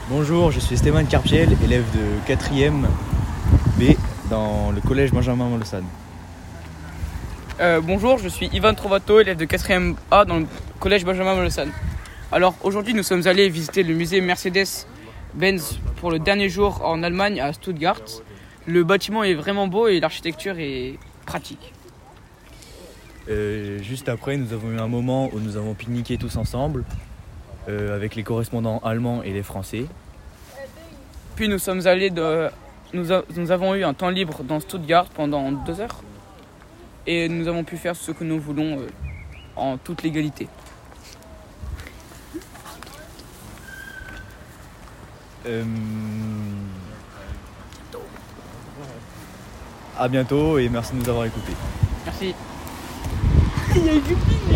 Bonjour, je suis Stéphane Carpiel, élève de 4e B dans le collège Benjamin Molossan. Bonjour, je suis Ivan Trovato, élève de 4e A dans le collège Benjamin Molossan. Alors aujourd'hui nous sommes allés visiter le musée Mercedes-Benz pour le dernier jour en Allemagne à Stuttgart. Le bâtiment est vraiment beau et l'architecture est pratique. Juste après, nous avons eu un moment où nous avons pique-niqué tous ensemble avec les correspondants allemands et les français. Puis nous avons eu un temps libre dans Stuttgart pendant 2 heures et nous avons pu faire ce que nous voulons en toute légalité. À bientôt et merci de nous avoir écoutés. Merci.